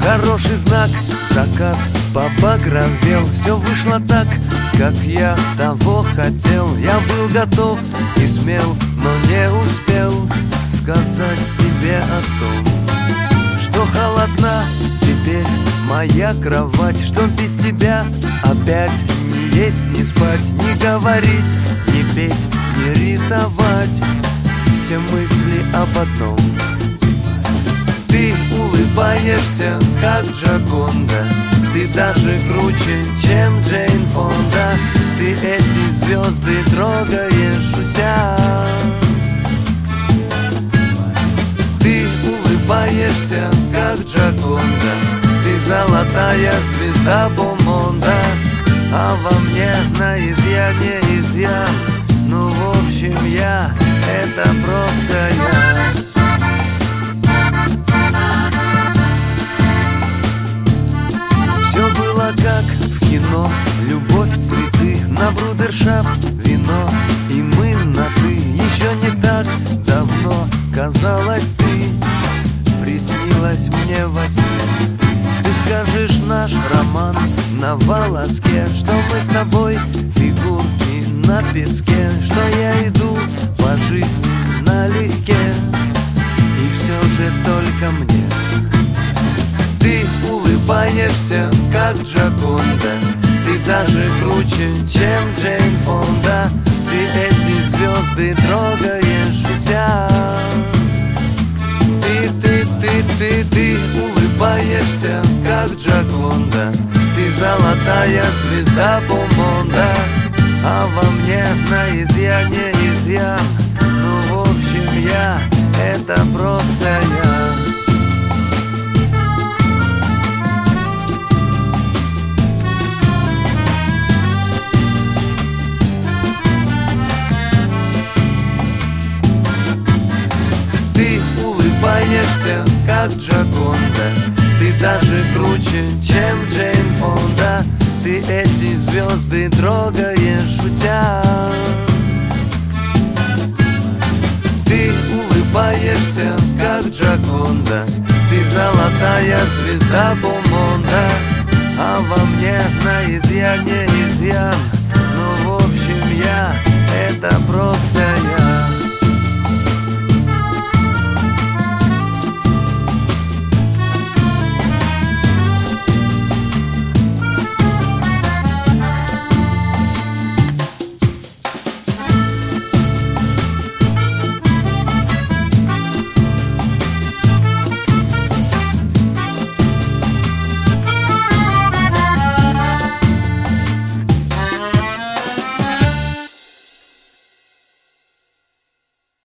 Хороший знак, закат побагровел. Все вышло так, как я того хотел. Я был готов и смел, но не успел сказать тебе о том, что холодна теперь моя кровать, что без тебя опять не есть, не спать, не говорить, не петь, не рисовать. Все мысли об одном. Ты улыбаешься, как Джоконда, ты даже круче, чем Джейн Фонда. Ты эти звезды трогаешь, шутя. Ты улыбаешься, как Джоконда, ты золотая звезда Бомонда. А во мне на изъяне изъян. Ну, в общем, я — это просто я. Все было как в кино, любовь, цветы, на брудершафт, вино, и мы на «ты». Еще не так давно казалось, ты приснилась мне во сне. Ты скажешь, наш роман на волоске, что мы с тобой фигурки на песке, что я иду по жизни налегке, и все же только мне. Ты улыбаешься, как Джоконда, ты даже круче, чем Джейн Фонда. Ты эти звезды трогаешь, шутя. Ты улыбаешься, как Джоконда, ты золотая звезда Бомонда. А во мне на изъяне изъян. Ну, в общем, я — это просто я. Ты улыбаешься, как Джоконда, ты даже круче, чем Джейн Фонда. Ты эти звезды трогаешь, шутя. Ты улыбаешься, как Джоконда, ты золотая звезда Бомонда. А во мне на изъяне изъян. Ну, в общем, я — это просто